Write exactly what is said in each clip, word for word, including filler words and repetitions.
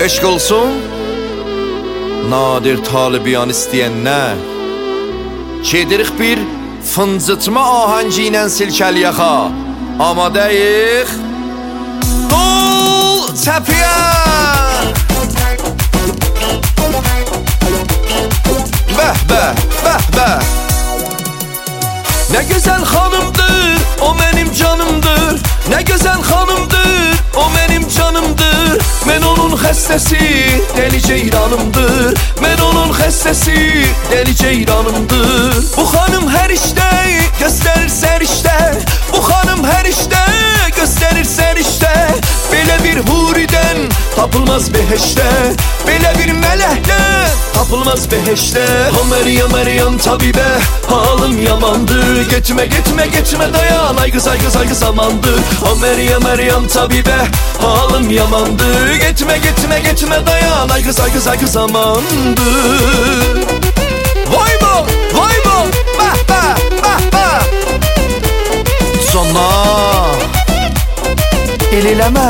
Eşq olsun nadir talibiyan istəyənlər. Gedirik bir fıncıtma ahəngi ilə silkəliyaxa. Amadəyik Qol çəpiyə. Bəh bəh bəh bəh. Nə gözəl xanımdır, o mənim canımdır. Nə gözəl xanımdır, o mənim canımdır. Mən onun xəstəsi, deli ceyranımdır. Mən onun xəstəsi, deli ceyranımdır. Bu xanım hər işdə göstərir sərişdə. Bu xanım hər işdə göstərir sərişdə. Belə bir huridən tapılmaz beheşdə. Belə bir mələkdən tapılmaz beheşdə. O Məryəm, Məryəm tabibə, halım yamandır. Getmə, getmə, getmə dayan, ay qız, ay qız, ay qız amandır. O Məryəm, Məryəm tabibə, halım yamandır. Getmə, getmə, getmə dayan, ay qız, ay qız, ay qız amandır. Vay bo, vay bo, bəh, bəh, bəh, bəh. Sona el eləmə.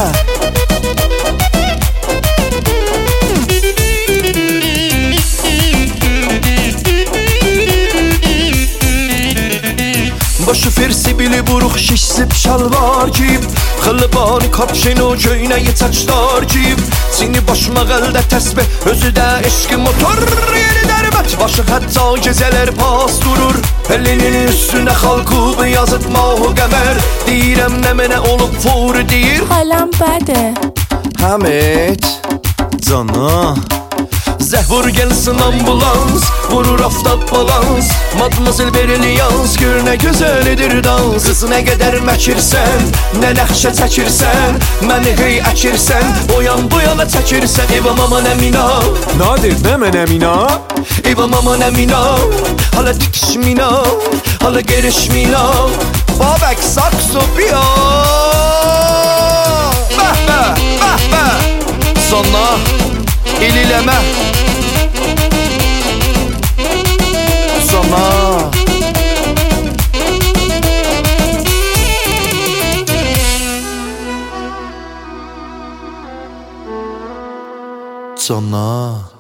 Başı fersibili buruq şişsib şalvar giyib, xılbani kapşeno köynəyi çaçlar giyib, çini başıma qəldə təsbih, özü də eşqi motor yeri dərmət. Başı hətta gecələr pas durur, elinin üstünə xalqıb yazıb mahu qəmər. Deyirəm nə mənə olub furi deyir, حالم بده. Həmid cana Zəhvur gəlsin ambulans, vurur aftab balans. Madmazel Berliyans, gör nə gözəl edir dans. Qız nə qədər məkirsən, nə nəxşə çəkirsən, məni hey əkirsən, o yan bu yana çəkirsən. Evam aman əmina, Nadir nə mən əmina? evam aman əmina, hala dikişmina, hala gerişmina. Babək sakso biya. Bəh bəh, bəh bəh. Sonra el eləmə. Sonra Sonra